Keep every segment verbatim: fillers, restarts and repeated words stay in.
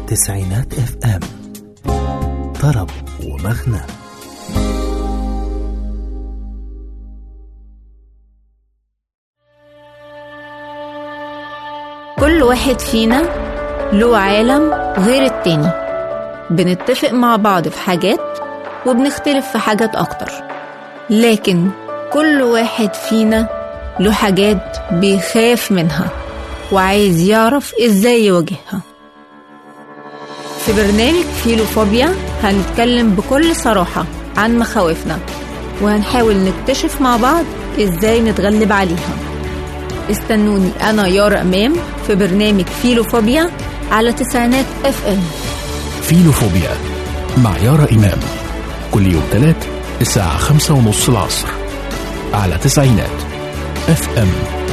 تسعينات اف ام، طرب ومغنى. كل واحد فينا له عالم غير التاني، بنتفق مع بعض في حاجات وبنختلف في حاجات أكتر، لكن كل واحد فينا له حاجات بيخاف منها وعايز يعرف إزاي يواجهها. في برنامج فيلوفوبيا هنتكلم بكل صراحة عن مخاوفنا، وهنحاول نكتشف مع بعض إزاي نتغلب عليها. استنوني أنا يارا أمام في برنامج فيلوفوبيا على تسعينات اف ام. فيلوفوبيا مع يارا إمام كل يوم ثلاث الساعة خمسة ونص العصر على تسعينات اف ام.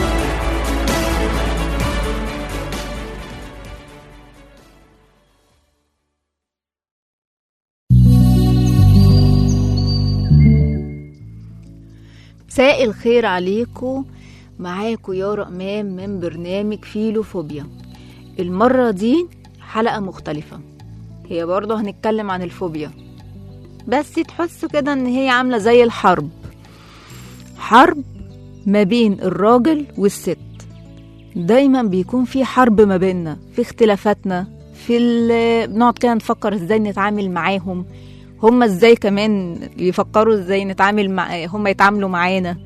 مساء الخير عليكم، معاكم يارا أمام من برنامج فيلوفوبيا. المرة دي حلقة مختلفة، هي برضه هنتكلم عن الفوبيا، بس تحسوا كده ان هي عاملة زي الحرب، حرب ما بين الراجل والست. دايما بيكون في حرب ما بيننا، في اختلافاتنا، في بنقعد كده نفكر ازاي نتعامل معاهم، هم ازاي كمان يفكروا ازاي نتعامل مع هم يتعاملوا معانا.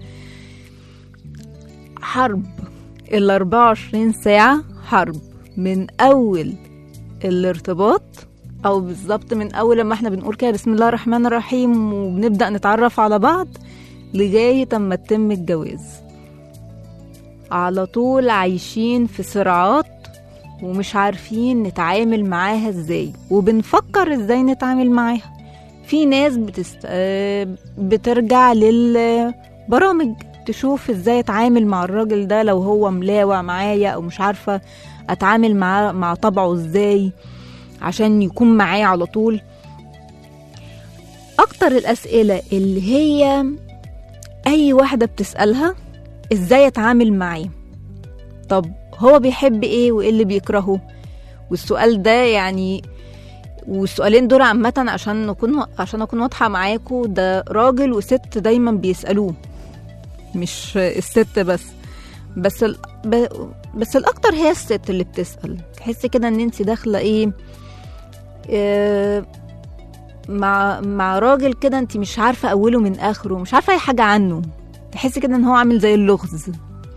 حرب ال أربعة وعشرين ساعة، حرب من اول الارتباط، او بالظبط من اول لما احنا بنقول كده بسم الله الرحمن الرحيم وبنبدأ نتعرف على بعض لغاية اما تتم الجواز. على طول عايشين في صراعات ومش عارفين نتعامل معاها ازاي، وبنفكر ازاي نتعامل معاها. في ناس بتست... بترجع للبرامج تشوف ازاي اتعامل مع الراجل ده لو هو ملاوع معايا، او مش عارفة اتعامل مع مع طبعه ازاي عشان يكون معايا على طول. اكتر الاسئلة اللي هي اي واحدة بتسألها ازاي اتعامل معاه، طب هو بيحب ايه وايه اللي بيكرهه. والسؤال ده يعني، والسؤالين دول عامة عشان نكون عشان اكون واضحة معاكم، ده راجل وست دايما بيسألوه، مش الست بس بس ال... ب... بس الاكتر هي الست اللي بتسأل. تحسي كده ان انت داخلة ايه آه... مع مع راجل كده انت مش عارفة اوله من اخره، مش عارفة اي حاجة عنه، تحسي كده ان هو عامل زي اللغز.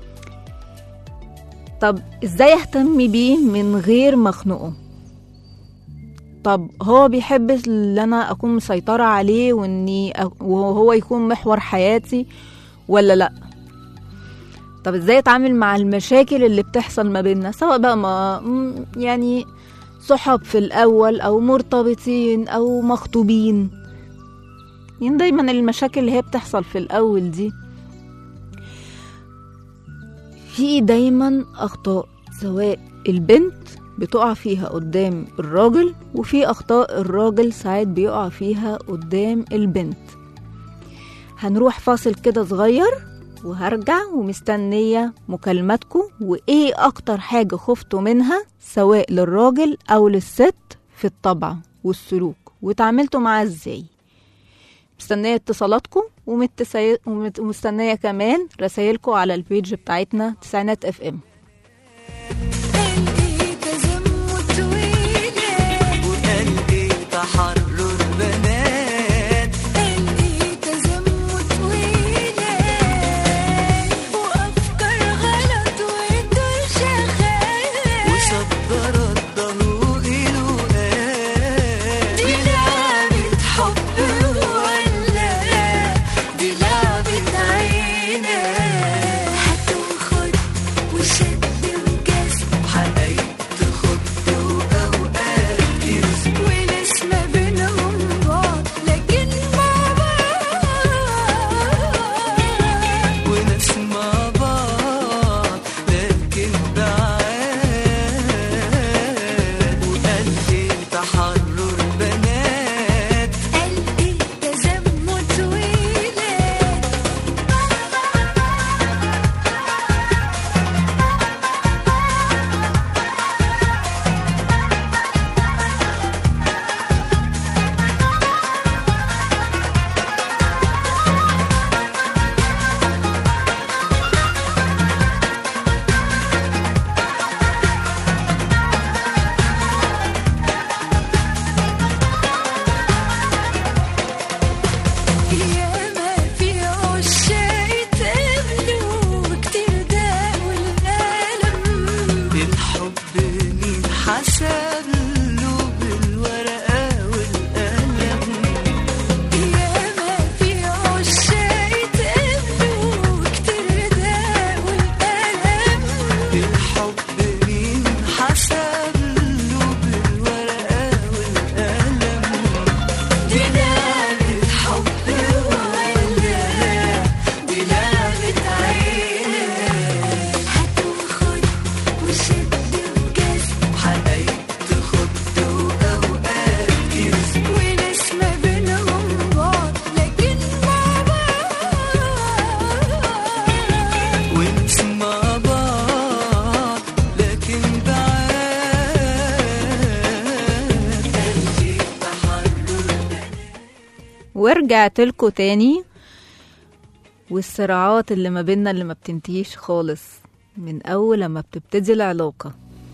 طب ازاي اهتم بيه من غير ما اخنقه؟ طب هو بيحب ان انا اكون مسيطرة عليه واني أ... وهو يكون محور حياتي ولا لا؟ طب ازاي اتعامل مع المشاكل اللي بتحصل ما بيننا، سواء بقى ما يعني صحاب في الاول او مرتبطين او مخطوبين. يعني دايما المشاكل اللي هي بتحصل في الاول دي في دايما اخطاء، سواء البنت بتقع فيها قدام الراجل، وفي اخطاء الراجل ساعات بيقع فيها قدام البنت. هنروح فاصل كده صغير وهرجع ومستنية مكالماتكم، وايه اكتر حاجة خفتوا منها سواء للراجل او للست في الطبع والسلوك وتعاملتوا معاه ازاي. مستنية اتصالاتكم ومستنية كمان رسائلكم على البيج بتاعتنا تسعينات اف ام. وش ورجعت لكم تاني، والصراعات اللي ما بيننا اللي ما بتنتهيش خالص من أول لما بتبتدي العلاقة.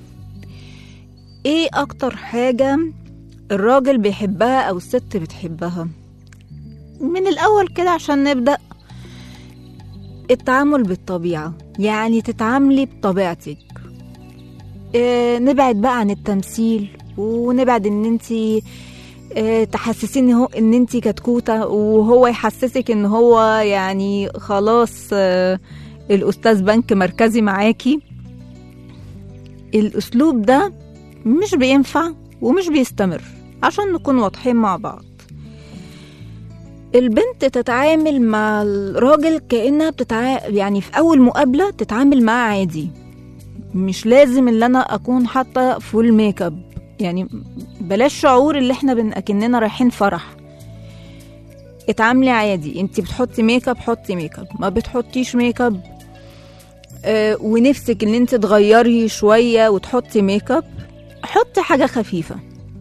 ايه أكتر حاجة الراجل بيحبها أو الست بتحبها؟ من الأول كده عشان نبدأ، التعامل بالطبيعة، يعني تتعاملي بطبيعتك. اه نبعد بقى عن التمثيل، ونبعد ان انتي اه تحسسيني هو ان انتي كتكوتة، وهو يحسسك ان هو يعني خلاص اه الأستاذ بنك مركزي معاكي. الأسلوب ده مش بينفع ومش بيستمر، عشان نكون واضحين مع بعض. البنت تتعامل مع الراجل كأنها بتتعامل، يعني في أول مقابلة تتعامل معاه عادي، مش لازم اللي أنا أكون حاطة فول ميك اب، يعني بلاش شعور اللي احنا بن أكننا رايحين فرح. اتعاملي عادي، انتي بتحطي ميك اب حطي ميك اب، ما بتحطيش ميك اب اه ونفسك ان انت تغيري شوية وتحطي ميك اب، حطي حاجة خفيفة.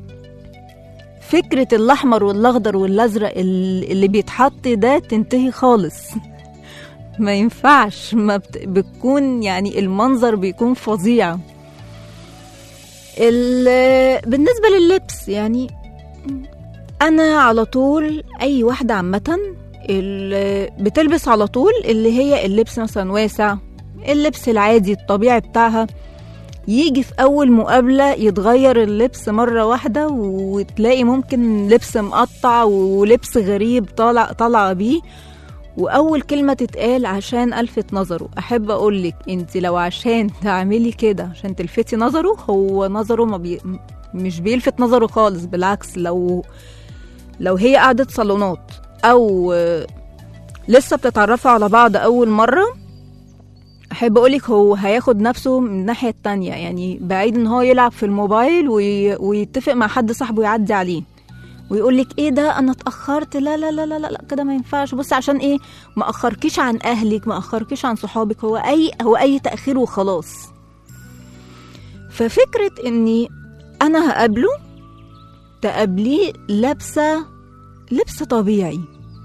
فكرة الأحمر والأخضر والأزرق اللي بيتحط ده تنتهي خالص. ما ينفعش، ما بت... بتكون يعني المنظر بيكون فظيع. ال... بالنسبة لللبس، يعني أنا على طول أي واحدة عامة اللي بتلبس على طول اللي هي اللبس مثلا واسع، اللبس العادي الطبيعي بتاعها. يجي في أول مقابلة يتغير اللبس مرة واحدة، وتلاقي ممكن لبس مقطع ولبس غريب طالع طالعة بيه، وأول كلمة تتقال عشان ألفت نظره. أحب أقولك انت لو عشان تعملي كده عشان تلفتي نظره، هو نظره ما بي... مش بيلفت نظره خالص. بالعكس، لو لو هي قعدة صالونات أو لسه بتتعرفوا على بعض أول مرة، أحب أقولك هو هياخد نفسه من الناحية التانية، يعني بعيد إن هو يلعب في الموبايل وي... ويتفق مع حد صاحبه يعدي عليه ويقولك إيه ده أنا اتأخرت، لا لا لا لا لا كده ما ينفعش. بص عشان إيه؟ ما أخركيش عن أهلك، ما أخركيش عن صحابك، هو أي هو أي تأخير وخلاص. ففكرة إني أنا هقابله تقابليه لابسة لبس طبيعي،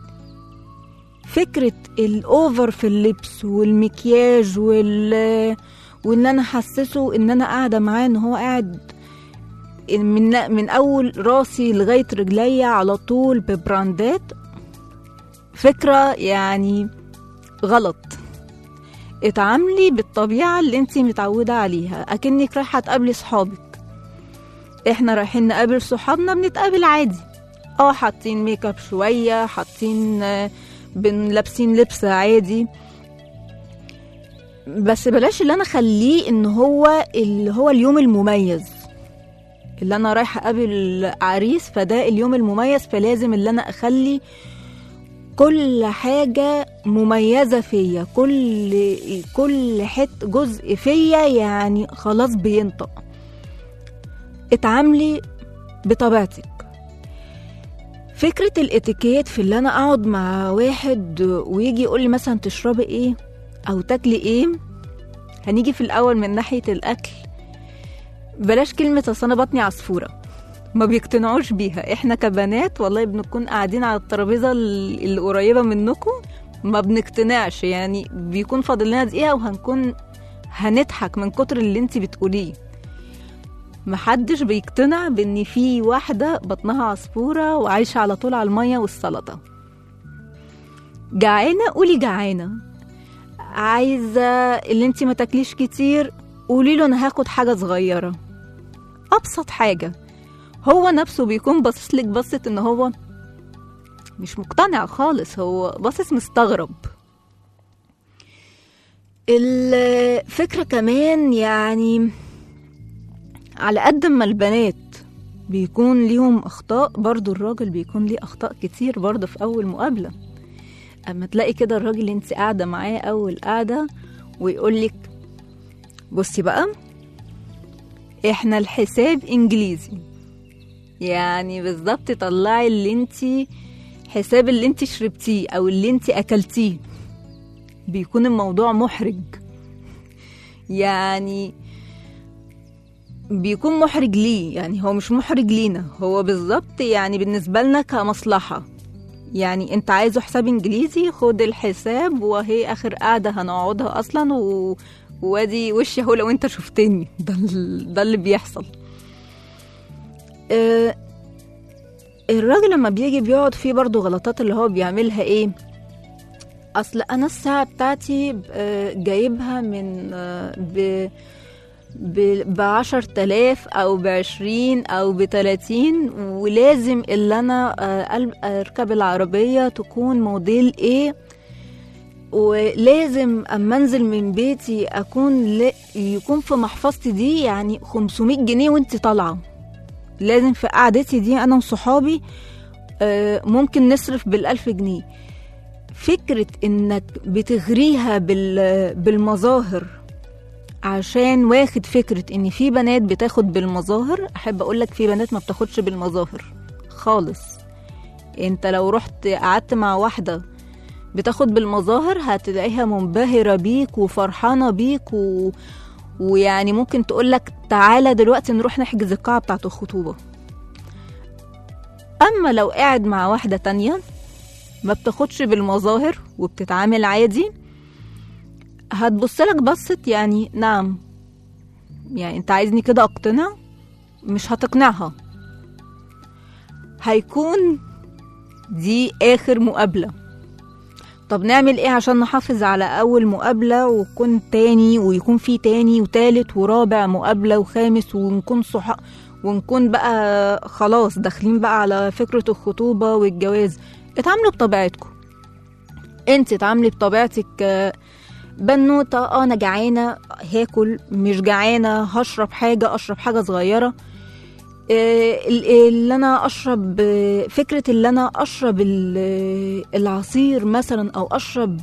فكرة الأوفر في اللبس والمكياج وال وإن أنا حسسه إن أنا قاعدة معاه إن هو قاعد من من أول راسي لغاية رجلي على طول ببراندات، فكرة يعني غلط. اتعاملي بالطبيعة اللي انتي متعودة عليها، أكنك رايحة تقابلي صحابك. احنا رايحين نقابل صحابنا بنتقابل عادي، اه حاطين ميك اب شوية، حاطين بن لابسين لبس عادي، بس بلاش اللي انا خليه ان هو اللي هو اليوم المميز اللي انا رايحه اقابل عريس، فده اليوم المميز، فلازم اللي انا اخلي كل حاجه مميزه فيا، كل كل حته جزء فيا يعني خلاص بينطق. اتعاملي بطبيعتك. فكرة الاتيكيت في اللي انا اقعد مع واحد ويجي يقول لي مثلا تشربي ايه او تاكلي ايه، هنيجي في الاول من ناحية الاكل، بلاش كلمة اصل انا بطني عصفورة، ما بيقتنعوش بيها. احنا كبنات والله بنكون قاعدين على الترابيزة اللي قريبة منكم ما بنقتنعش، يعني بيكون فاضل لنا دقيقة وهنكون هنضحك من كتر اللي انتي بتقوليه. محدش بيقتنع بان في واحدة بطنها عصفورة وعايشة على طول على المية والسلطة. جعانة قولي جعانة، عايزة اللي انتي ما تاكليش كتير قولي له انا هاخد حاجة صغيرة، ابسط حاجة. هو نفسه بيكون باصص لك بصة ان هو مش مقتنع خالص، هو باصص مستغرب. الفكرة كمان يعني على قد ما البنات بيكون ليهم اخطاء، برضو الراجل بيكون ليه اخطاء كتير برضو في اول مقابلة. اما تلاقي كده الراجل اللي انت قاعدة معاه اول قاعدة ويقولك بصي بقى احنا الحساب انجليزي، يعني بالظبط طلعي اللي انت حساب اللي انت شربتيه او اللي انت اكلتيه، بيكون الموضوع محرج، يعني بيكون محرج ليه، يعني هو مش محرج لينا، هو بالظبط يعني بالنسبة لنا كمصلحة، يعني انت عايزه حساب انجليزي، خد الحساب وهي اخر قاعده هنقعدها اصلا و... وادي وشي اهو لو انت شفتني. ده ده اللي بيحصل. اه الراجل لما بيجي بيقعد فيه برضو غلطات اللي هو بيعملها ايه، اصل انا الساعه بتاعتي جايبها من ب بعشر تلاف او بعشرين او بتلاتين، ولازم اللي انا اركب العربيه تكون موديل ايه، ولازم اما انزل من بيتي اكون يكون في محفظتي دي يعني خمسمية جنيه وانت طالعه، لازم في قعدتي دي انا وصحابي ممكن نصرف بالالف جنيه. فكرة انك بتغريها بالمظاهر عشان واخد فكرة ان في بنات بتاخد بالمظاهر. احب اقولك في بنات ما بتاخدش بالمظاهر خالص. انت لو رحت قعدت مع واحدة بتاخد بالمظاهر هتلاقيها منبهرة بيك وفرحانة بيك و... ويعني ممكن تقولك تعالى دلوقتي نروح نحجز القاعة بتاعة الخطوبة. اما لو قاعد مع واحدة تانية ما بتاخدش بالمظاهر وبتتعامل عادي، هتبصلك بصة يعني نعم، يعني انت عايزني كده اقتنع؟ مش هتقنعها. هيكون دي اخر مقابلة. طب نعمل ايه عشان نحافظ على اول مقابلة ويكون تاني ويكون في تاني وتالت ورابع مقابلة وخامس، ونكون صح ونكون بقى خلاص داخلين بقى على فكرة الخطوبة والجواز؟ اتعاملوا بطبيعتكم. انت اتعاملي بطبيعتك بنوتة، اه انا جعانة هاكل، مش جعانة هشرب حاجة، اشرب حاجة صغيرة. اللي انا اشرب فكرة اللي انا اشرب العصير مثلا او اشرب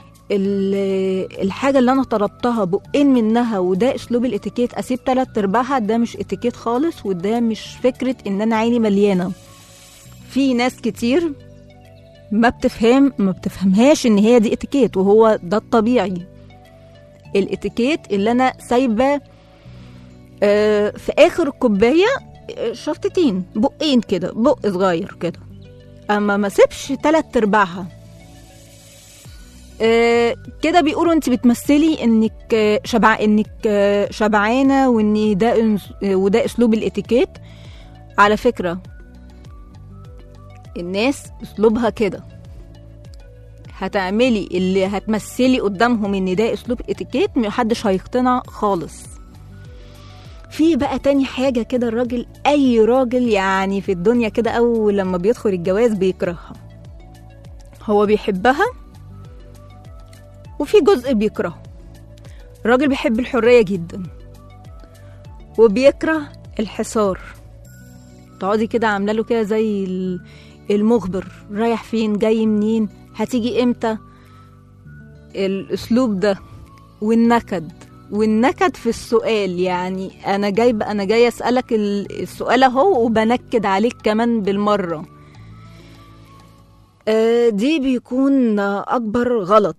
الحاجة اللي انا طلبتها بقين منها، وده اسلوب الاتيكيت، اسيب تلات ارباعها، ده مش اتيكيت خالص، وده مش فكرة ان انا عيني مليانة. في ناس كتير ما بتفهم ما بتفهمهاش ان هي دي اتيكيت، وهو ده الطبيعي. الاتيكيت اللي انا سايبه آه في اخر الكوبايه شفطتين بقين كده، بق صغير كده، اما ما سيبش تلات ارباعها. آه كده بيقولوا انت بتمثلي انك شبع انك شبعانه، وان ده وده اسلوب الاتيكيت. على فكره الناس اسلوبها كده، هتعملي اللي هتمثلي قدامهم ان ده اسلوب اتيكيت، محدش هيقتنع خالص. في بقى تاني حاجة كده، الراجل اي راجل يعني في الدنيا كده اول لما بيدخل الجواز بيكرهها. هو بيحبها وفي جزء بيكرهه. الراجل بيحب الحرية جدا وبيكره الحصار. تقعدي كده عامله له كده زي المخبر، رايح فين، جاي منين، هتيجي امتى، الاسلوب ده. والنكد والنكد في السؤال، يعني انا جايب انا جاي اسالك السؤال اهو وبنكد عليك كمان بالمره. دي بيكون اكبر غلط.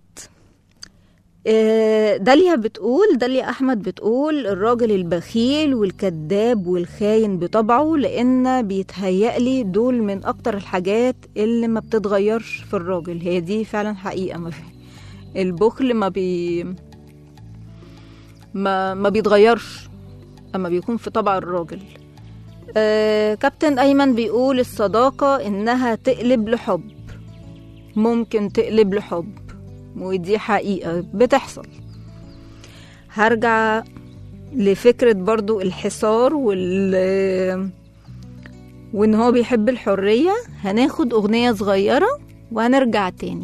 داليا بتقول داليا احمد بتقول الراجل البخيل والكذاب والخاين بطبعه، لان بيتهيألي دول من اكتر الحاجات اللي ما بتتغيرش في الراجل. هي دي فعلا حقيقة. ما في البخل ما بي ما, ما بيتغيرش اما بيكون في طبع الراجل. آه كابتن ايمن بيقول الصداقة انها تقلب لحب، ممكن تقلب لحب، ودي حقيقة بتحصل. هرجع لفكرة برضو الحصار وال وان هو بيحب الحرية. هناخد اغنية صغيرة وهنرجع تاني.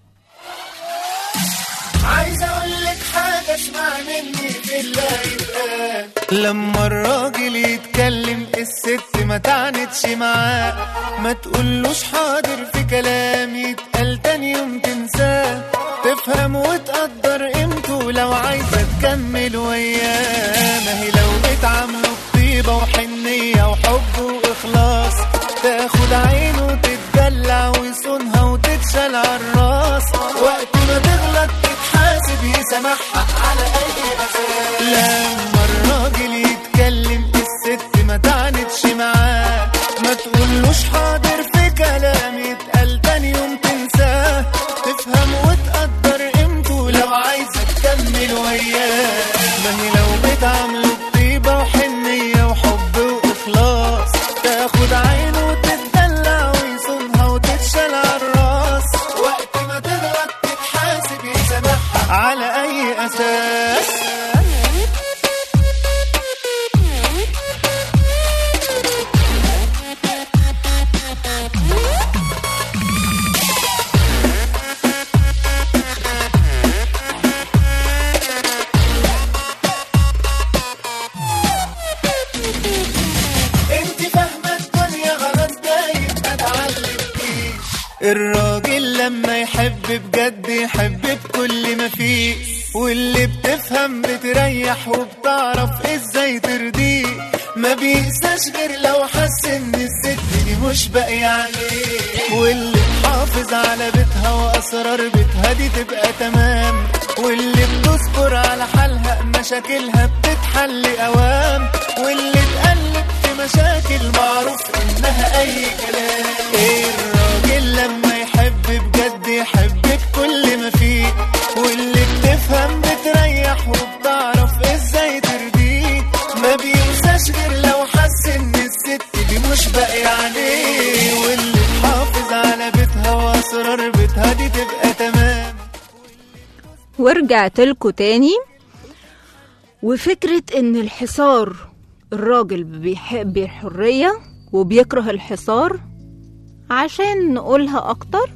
عايز اقولك حاجة اسمع مني في الله يتقال، لما الراجل يتكلم الست ما تعنتش معاه، ما تقولوش حاضر في كلام يتقال تاني يوم تنساه، تفهم وتقدر قيمته لو عايزة تكمل وياه. ما هي لو بتعامله بطيبة وحنية وحب وإخلاص، تاخد عينه وتتدلع ويصونها وتتشال عالراس، وقت ما تغلط تتحاسب يسامحها على أي أساس. لما الراجل يتكلم الست ما تعنتش معاه، ما تقولوش حاضر في كلام يتقال تاني احساس. الراجل لما يحب بجد يحب بكل ما فيه، واللي بتفهم بتريح وبتعرف ازاي ترضيه، ما بيقساش غير لو حس ان الست دي مش باقية عليه، واللي تحافظ على بيتها واسرار بيتها دي تبقى تمام، واللي بتصبر على حالها مشاكلها بتتحل اوام، واللي تقلب في مشاكل معروف انها اي كلام. الراجل لما يحب بجد يحب بكل ما فيه، واللي بتفهم بتريح وبتعرف ازاي ترضيه، ما بينساش غير لو حس ان الست دي مش باقية عليه، واللي تحافظ على بيتها واسرار بيتها دي تبقى تمام. ورجعت لكم تاني. وفكرة ان الحصار، الراجل بيحب الحرية وبيكره الحصار، عشان نقولها اكتر،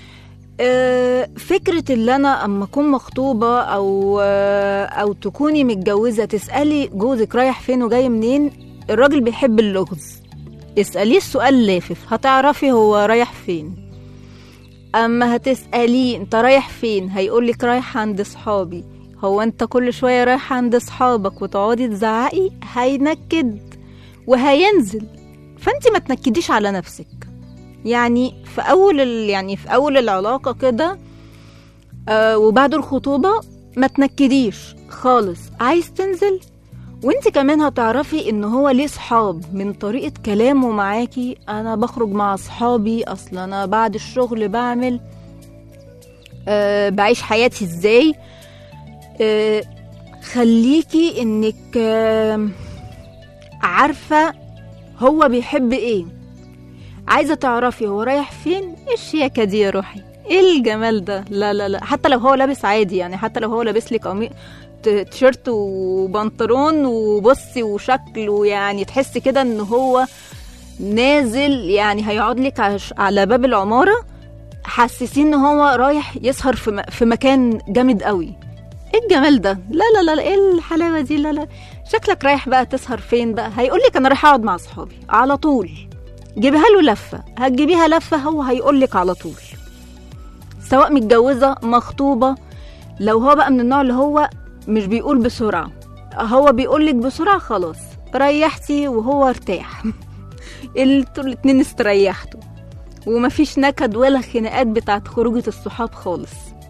فكرة اللي انا اما اكون مخطوبة او او تكوني متجوزة تسألي جوزك رايح فين وجاي منين، الراجل بيحب اللغز. اسأليه السؤال لافف هتعرفي هو رايح فين. اما هتسأليه انت رايح فين هيقولك رايح عند صحابي، هو انت كل شوية رايح عند صحابك وتقعدي تزعقي، هينكد وهينزل. فانت ما تنكديش على نفسك. يعني في اول يعني في اول العلاقه كده آه وبعد الخطوبه ما تنكديش خالص. عايز تنزل وانت كمان هتعرفي ان هو ليه صحاب من طريقه كلامه معاكي. انا بخرج مع صحابي، اصلا انا بعد الشغل بعمل آه بعيش حياتي ازاي. آه خليكي انك آه عارفه هو بيحب ايه، عايزة تعرفي هو رايح فين. ايش يا كدي يا روحي، ايه الجمال ده؟ لا لا لا، حتى لو هو لابس عادي، يعني حتى لو هو لابس لك قميص تيشيرت وبنطلون وبصي وشكله، يعني تحسي كده ان هو نازل يعني هيقعد لك على باب العمارة، حسسين ان هو رايح يسهر في, م... في مكان جامد قوي. ايه الجمال ده؟ لا لا لا، ايه الحلاوة دي؟ لا لا، شكلك رايح بقى تسهر فين بقى؟ هيقولك انا رايح اقعد مع صحابي على طول. جيبها له لفة، هتجيبيها لفة هو هيقولك على طول، سواء متجوزة مخطوبة. لو هو بقى من النوع اللي هو مش بيقول بسرعة، هو بيقولك بسرعة، خلاص ريحتي وهو ارتاح. انتوا الاتنين استريحتوا ومفيش نكد ولا خناقات بتاعت خروجة الصحاب خالص.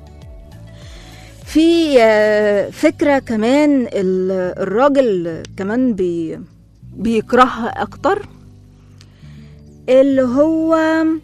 في فكرة كمان الراجل كمان بي بيكرهها اكتر، اللي هو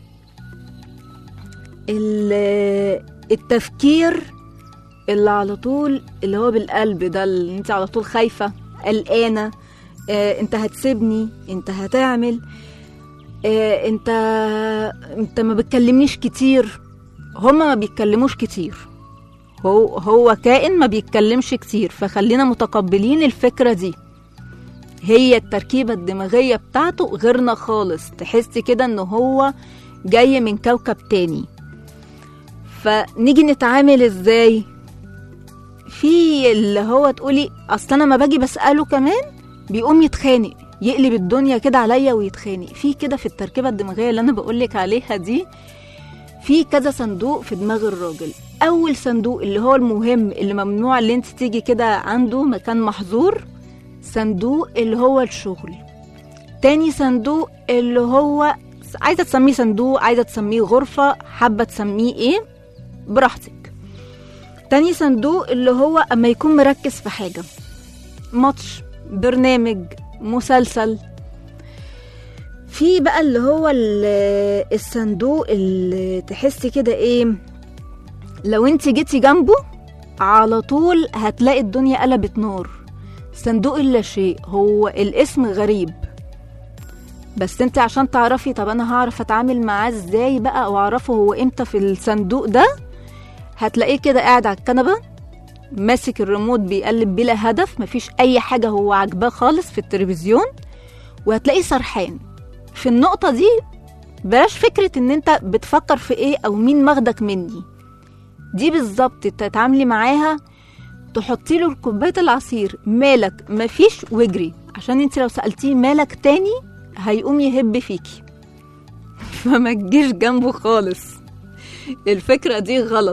التفكير اللي على طول، اللي هو بالقلب ده، اللي انت على طول خايفة قلقانة. اه انت هتسيبني، انت هتعمل اه انت انت ما بتكلمنيش كتير. هما ما بيتكلموش كتير، هو هو كائن ما بيتكلمش كتير. فخلينا متقبلين الفكرة دي، هي التركيبة الدماغية بتاعته غيرنا خالص. تحسي كده انه هو جاي من كوكب تاني. فنيجي نتعامل ازاي؟ في اللي هو تقولي اصلا انا ما باجي بسأله كمان بيقوم يتخانق، يقلب الدنيا كده عليا ويتخانق. في كده في التركيبة الدماغية اللي انا بقولك عليها دي، في كذا صندوق في دماغ الراجل. اول صندوق اللي هو المهم، اللي ممنوع اللي انت تيجي كده عنده، مكان محظور، صندوق اللي هو الشغل. تاني صندوق اللي هو عايزة تسميه صندوق، عايزة تسميه غرفة، حابة تسميه ايه براحتك. تاني صندوق اللي هو اما يكون مركز في حاجة، ماتش، برنامج، مسلسل. في بقى اللي هو الصندوق اللي تحسي كده ايه، لو انت جيتي جنبه على طول هتلاقي الدنيا قلبت نار. صندوق اللا شيء، هو الاسم غريب بس انت عشان تعرفي طب انا هعرف اتعامل معاه ازاي بقى، او اعرفه هو امتى في الصندوق ده، هتلاقيه كده قاعد على الكنبة ماسك الريموت بيقلب بلا هدف، مفيش اي حاجة هو عاجباه خالص في التلفزيون، وهتلاقيه سرحان. في النقطة دي بلاش فكرة ان انت بتفكر في ايه او مين ماخدك مني، دي بالظبط تتعاملي معاها، تحطي له كوبايه العصير مالك مفيش واجري، عشان انت لو سألتيه مالك تاني هيقوم يهب فيكي. فما تجيش جنبه خالص، الفكرة دي غلط.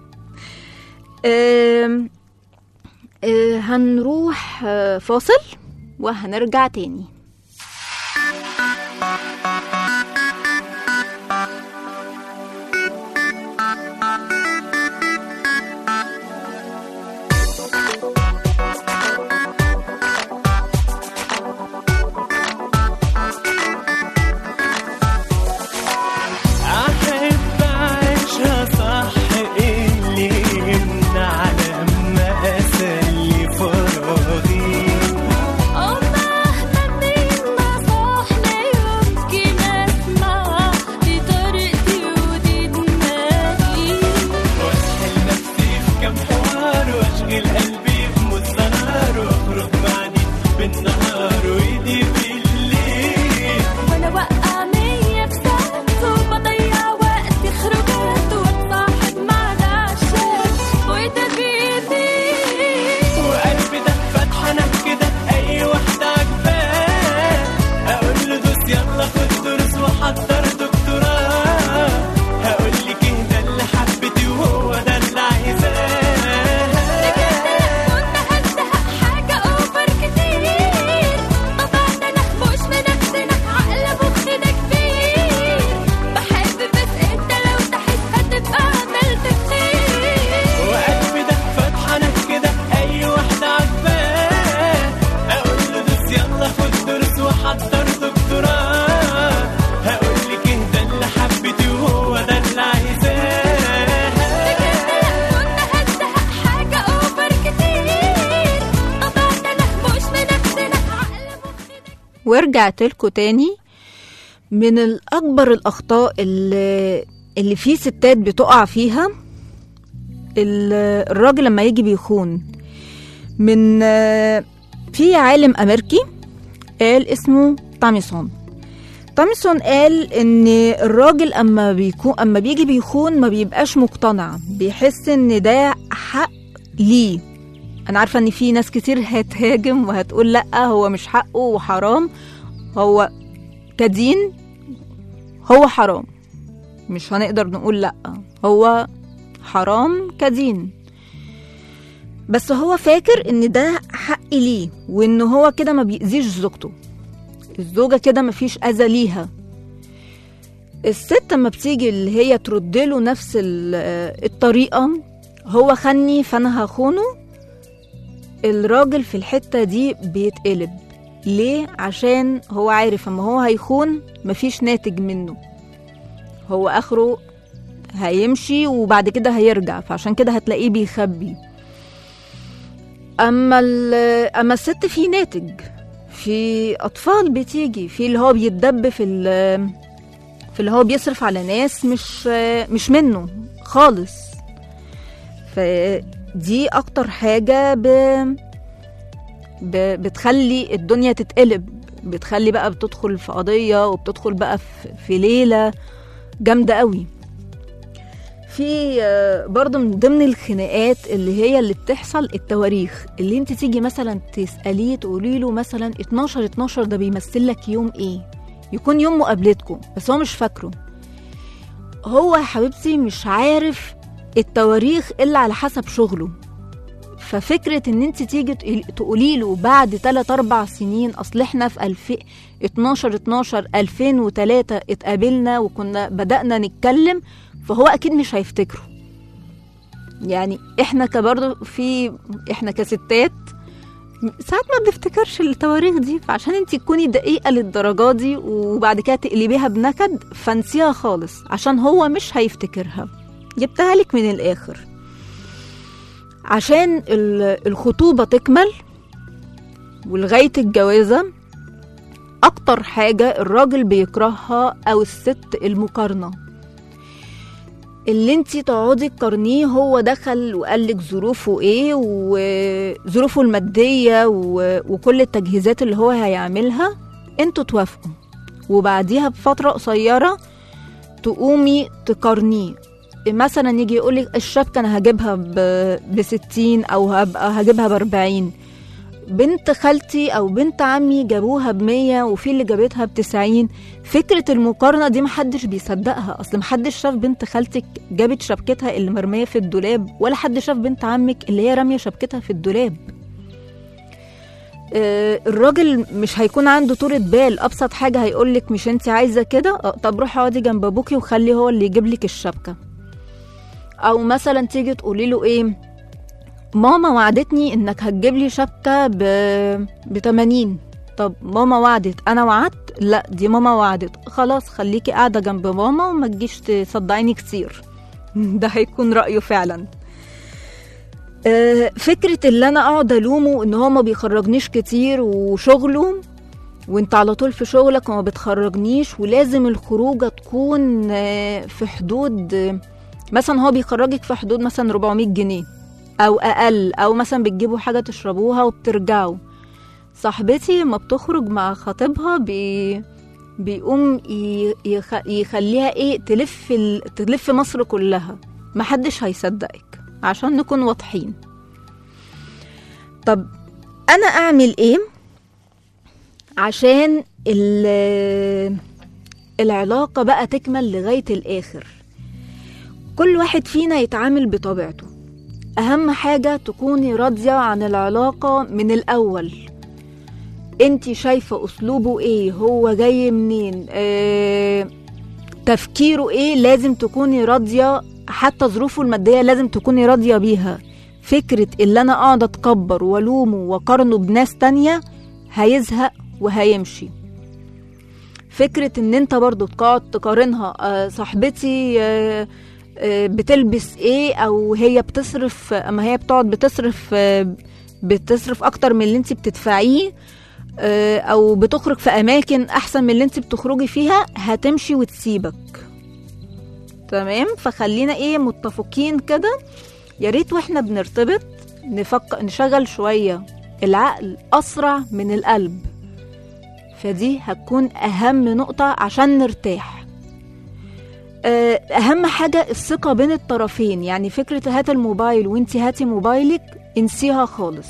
آه آه هنروح آه فاصل وهنرجع تاني. ورجعت لكم تاني. من الأكبر الأخطاء اللي, اللي فيه ستات بتقع فيها، الراجل لما يجي بيخون. من في عالم أمريكي قال اسمه تاميسون تاميسون قال ان الراجل اما بيكون اما بيجي بيخون ما بيبقاش مقتنع، بيحس ان ده حق ليه. انا عارفه ان في ناس كتير هتهاجم وهتقول لا هو مش حقه وحرام، هو كدين هو حرام، مش هنقدر نقول لا هو حرام كدين، بس هو فاكر ان ده حق ليه وان هو كده ما بيأذيش زوجته، الزوجة كده ما فيش أذى ليها. الست لما بتيجي اللي هي تردله نفس الطريقة، هو خني فانا هخونه، الراجل في الحتة دي بيتقلب. ليه؟ عشان هو عارف اما هو هيخون مفيش ناتج منه، هو اخره هيمشي وبعد كده هيرجع، فعشان كده هتلاقيه بيخبي. اما اما الست في ناتج، في اطفال بتيجي، في اللي هو بيتدب في في اللي هو بيصرف على ناس مش مش منه خالص. فدي اكتر حاجه ب... ب... بتخلي الدنيا تتقلب، بتخلي بقى بتدخل في قضيه وبتدخل بقى في, في ليله جامده قوي. في برضو من ضمن الخناقات اللي هي اللي بتحصل التواريخ، اللي انت تيجي مثلا تسأليه تقولي له مثلا اتناشر اتناشر ده بيمثل لك يوم ايه، يكون يوم مقابلتكم بس هو مش فاكره. هو يا حبيبتي مش عارف التواريخ الا على حسب شغله. ففكرة ان انت تيجي تقولي له بعد تلات اربع سنين اصل احنا في اتناشر اتناشر الفين وتلاتة اتقابلنا وكنا بدأنا نتكلم، فهو اكيد مش هيفتكره. يعني احنا كبرضو في احنا كستات ساعات ما بنفتكرش التواريخ دي، فعشان انتي تكوني دقيقة للدرجة دي وبعد كده تقلبيها بنكد فانسيها خالص، عشان هو مش هيفتكرها. جبتها لك من الاخر. عشان الخطوبة تكمل ولغاية الجوازة، اكتر حاجة الراجل بيكرهها او الست المقارنة. اللي انتي تقعدي تقارنيه هو دخل وقالك ظروفه ايه وظروفه المادية وكل التجهيزات اللي هو هيعملها، انتوا توافقوا وبعديها بفترة قصيرة تقومي تقارنيه. مثلا يجي يقولك الشبكة انا هجيبها بستين او هبقى هجيبها باربعين، بنت خالتي او بنت عمي جابوها بمية وفي اللي جابتها بتسعين. فكرة المقارنة دي محدش بيصدقها، اصل محدش شاف بنت خالتك جابت شبكتها اللي مرمية في الدولاب، ولا حد شاف بنت عمك اللي هي رامية شبكتها في الدولاب. آه الراجل مش هيكون عنده طولة بال، ابسط حاجة هيقولك مش انت عايزة كده، آه طب روحي اقعدي جنب ابوكي وخلي هو اللي يجيبلك الشبكة. او مثلا تيجي تقولي له ايه، ماما وعدتني انك هتجيب لي شبكه ب تمانين. طب ماما وعدت، انا وعدت؟ لا دي ماما وعدت، خلاص خليكي قاعده جنب ماما وما تجيش تصدعيني كتير. ده هيكون رايه فعلا. فكره اللي انا اقعد الومه ان هو ما بيخرجنيش كتير وشغله وانت على طول في شغلك وما بتخرجنيش، ولازم الخروجه تكون في حدود مثلا هو بيخرجك في حدود مثلا أربعمية جنيه او اقل، او مثلا بتجيبوا حاجه تشربوها وبترجعوا. صاحبتي لما بتخرج مع خطيبها بي بيقوم يخ... يخليها ايه تلف ال... تلف مصر كلها، محدش هيصدقك عشان نكون واضحين. طب انا اعمل ايه عشان ال... العلاقه بقى تكمل لغايه الاخر؟ كل واحد فينا يتعامل بطبيعته. اهم حاجة تكوني راضية عن العلاقة من الاول. انتي شايفة اسلوبه ايه، هو جاي منين، اه تفكيره ايه، لازم تكوني راضية. حتى ظروفه المادية لازم تكوني راضية بيها. فكرة اللي انا قاعدة اتكبر والومه وقارنه بناس تانية هيزهق وهيمشي. فكرة ان انت برضو تقعد تقارنها، اه صاحبتي اه بتلبس ايه او هي بتصرف، اما هي بتقعد بتصرف بتصرف اكتر من اللي انت بتدفعيه، او بتخرج في اماكن احسن من اللي انت بتخرجي فيها، هتمشي وتسيبك. تمام؟ فخلينا ايه متفقين كده. يا ريت واحنا بنرتبط نفكر نشغل شويه العقل اسرع من القلب، فدي هتكون اهم نقطه عشان نرتاح. اهم حاجة الثقة بين الطرفين. يعني فكرة هات الموبايل وانتي هاتي موبايلك انسيها خالص.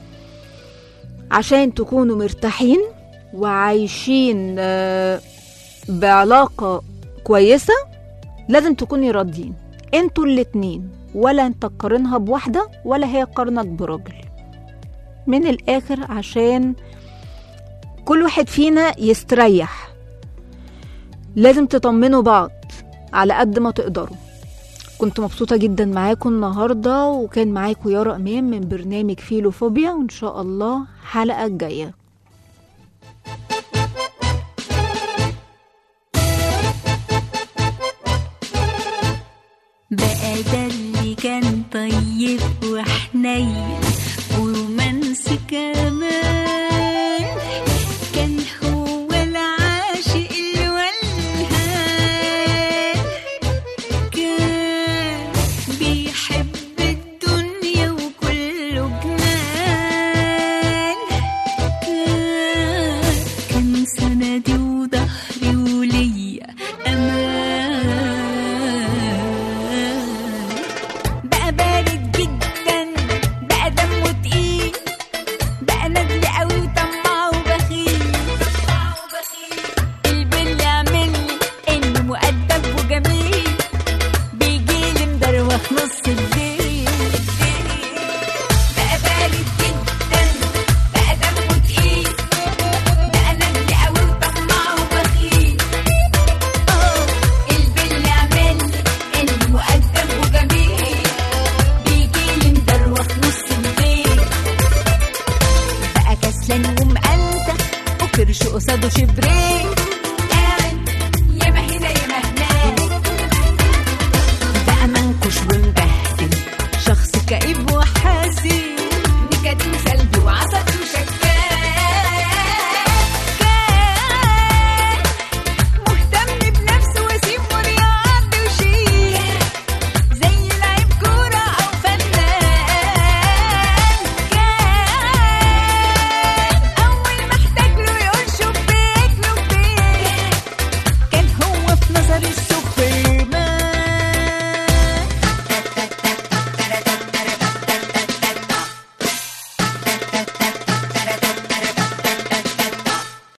عشان تكونوا مرتاحين وعايشين بعلاقة كويسة لازم تكوني راضيين انتوا الاتنين، ولا انت تقارنها بواحدة ولا هي تقارنك براجل. من الاخر عشان كل واحد فينا يستريح لازم تطمنوا بعض على قد ما تقدروا. كنت مبسوطة جدا معاكم النهاردة، وكان معاكم يارا إمام من برنامج فيلوفوبيا، وإن شاء الله حلقة جاية. بقى ده اللي كان طيب وحنين ورومانسي كمان، كان هو العاشق الولهان، كان بيحب الدنيا وكله جنان، كان كان سندي وظهري وليا أمان. بقى بارد جدا، بقى دمه تقيل، بقى ندل قوي وطماع وبخيل، البل يعملني انه مؤدب وجميل، بيجيلي مدروخ نص الليل. بقى بارد جدا، بقى دمه تقيل، بقى ندل قوي وطماع وبخيل، البل يعملني انه مؤدب وجميل، بيجيلي مدروخ نص الليل. بقى كسلان ومقلتة وكرش قصاده شبرين،